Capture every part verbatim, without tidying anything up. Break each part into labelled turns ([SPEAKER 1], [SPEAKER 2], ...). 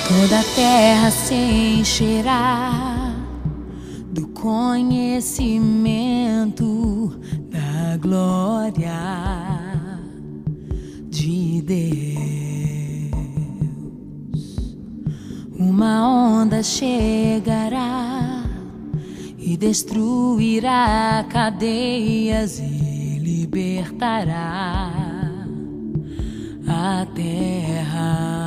[SPEAKER 1] Toda a terra se encherá do conhecimento da glória de Deus. Uma onda chegará e destruirá cadeias e libertará a terra,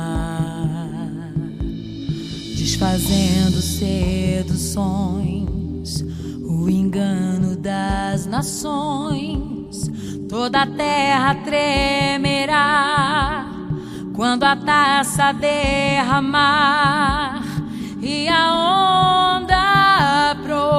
[SPEAKER 1] desfazendo seduções, o engano das nações. Toda a terra tremerá quando a taça derramar e a onda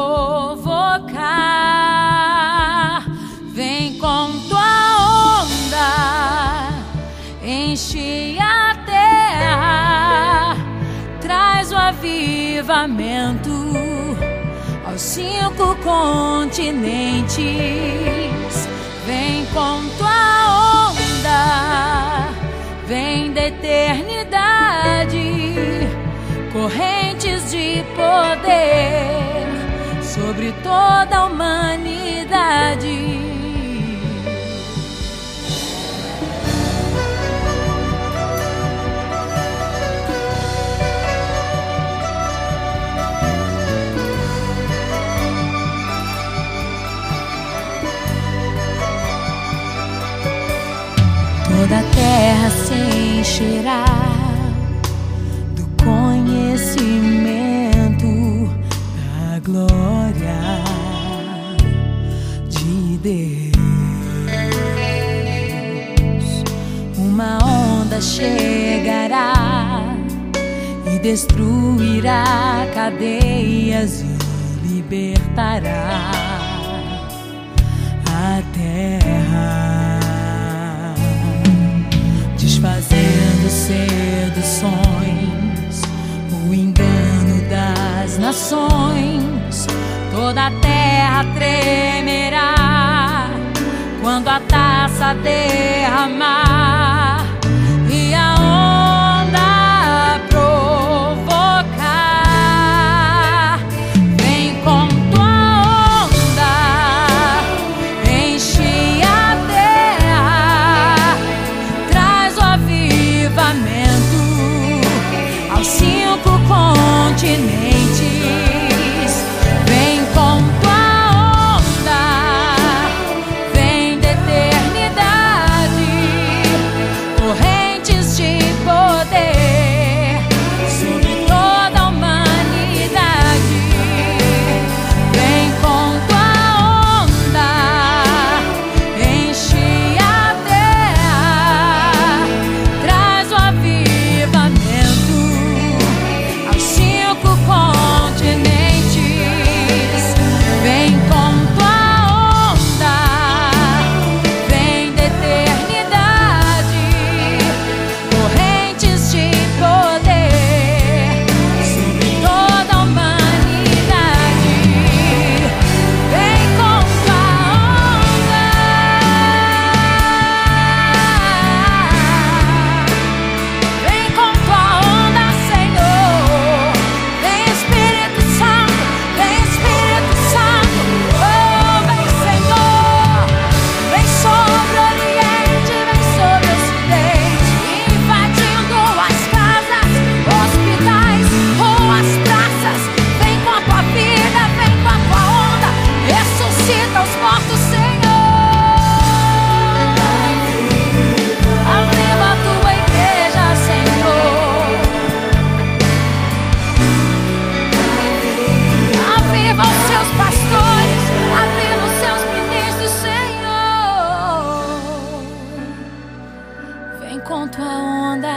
[SPEAKER 1] provocar. Vem com tua onda, enche a terra, traz o avivamento aos cinco continentes. Vem com tua onda, vem da eternidade, correntes de poder sobre toda a humanidade. Toda a terra se encherá do conhecimento da glória de Deus. Uma onda chegará e destruirá cadeias e libertará a terra, desfazendo seduções, o engano das nações. Toda a terra tremerá quando a taça derramar e a onda provocar. Vem com tua onda, enche a terra, traz o avivamento aos cinco continentes. Vem com tua onda, vem da eternidade, correntes de poder sobre toda a humanidade. Vem com tua onda, enche a terra, traz o avivamento aos cinco continentes. Vem com tua onda, vem da eternidade, correntes de poder sobre toda a humanidade. Vem com tua onda, vem com tua onda, Senhor. Vem Espírito Santo, vem Espírito Santo, oh, vem Senhor. Vem sobre o Oriente, vem sobre o Ocidente, invadindo as casas, hospitais, ruas, praças. Vem com a tua vida, vem com a tua onda, ressuscita os mortos, Senhor. Aviva a tua igreja, Senhor. Aviva os seus pastores, aviva os seus ministros, Senhor. Vem com tua onda,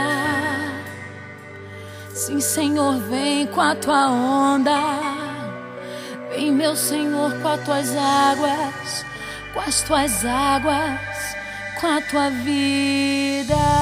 [SPEAKER 1] sim, Senhor, vem com a tua onda. Vem, meu Senhor, com as tuas águas, com as tuas águas, com a tua vida.